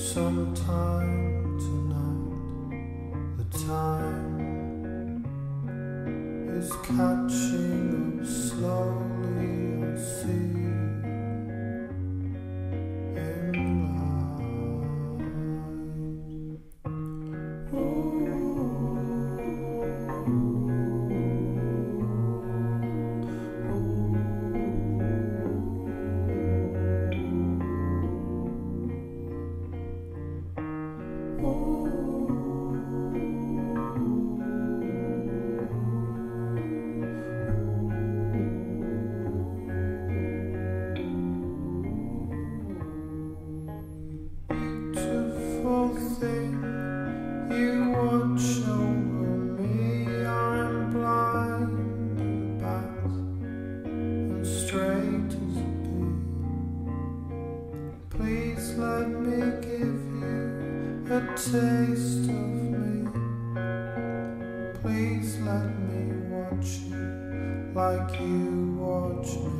Sometime tonight, the time is catching up slowly. I see in light. Beautiful thing, you watch over me. I'm blind at back and straight as a bee. Please let me give you a taste of me. Please let me watch you like you watch me.